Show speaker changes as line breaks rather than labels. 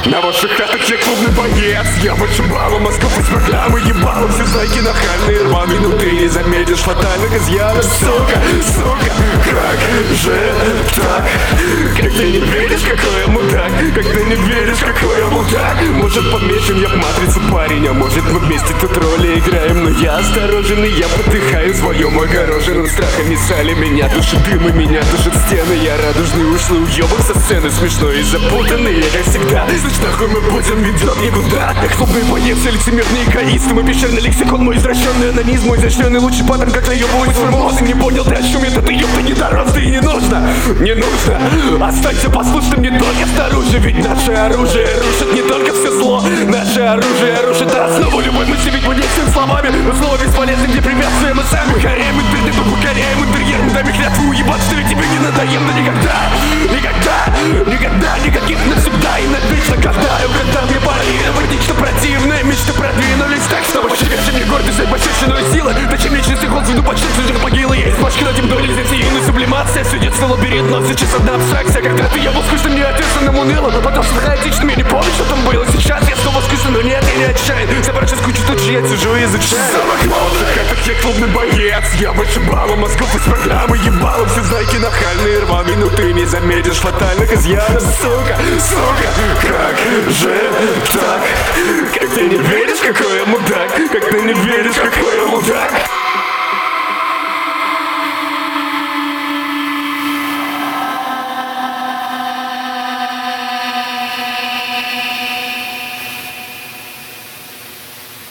На ваших хатах я клубный боец. Я больше балла, Москва из программы ебала. Все зайки нахальные, рваные, но ты не заметишь фатальных изъянов. Сука, сука, как же так? Как ты не веришь, какой я мудак? Как ты не веришь, какой я мудак? Может помечен я в матрицу парень, а может мы вместе тут роли играем. Но я осторожен и я подыхаю в своем огороженном страхами сали. Меня душит дым и меня душат стены. Я радужный ушлый уебок со сцены, смешной и запутанный. Я как всегда, слышь, нахуй мы будем ведет никуда. Я клубный боец, лицемерный эгоист. Мой пещерный лексикон, мой извращенный анонизм. Мой изощренный лучший паттерн, как наебывать формулы. Ты не понял, ты о чем это, ты ёпта не дорос, ты и не нужно. Не нужно, останься послушным не только снаружи. Ведь наше оружие рушит не только все зло. Наше оружие рушит основу любой мысли. Ведь мы не всеми словами, но слово бесполезно, где препятствия мы сами. Покоряем интернет, мы покоряем интерьер. Мы дай клятву уебать, что ведь тебе не надоем. Да никогда, никогда, никогда, никаких навсегда и навечно. Когда мне парировать нечто противное. Мечты продвинулись так, что больше чем мне гордость и пощечиной силы. Да чем личности ход зведу почти чужих могилы. Есть башки над темной лизентийной сублимация. Все детство лабиринт, но сейчас одна абстракция. Когда-то я был скучным, неответственным, унылым. А потом стал хаотичным, я не помню, что там было. Сейчас я снова скучный, но нет, я не отчаян. Собрать сейчас кучу тут же я сижу и изучаю. Самых молодых, это я клубный боец. Я больше балла, Москва из программы ебала. Все зайки нахальные, рваные, но ты не заметишь фатальных изъянов. Сука, сука, как же так? Как ты не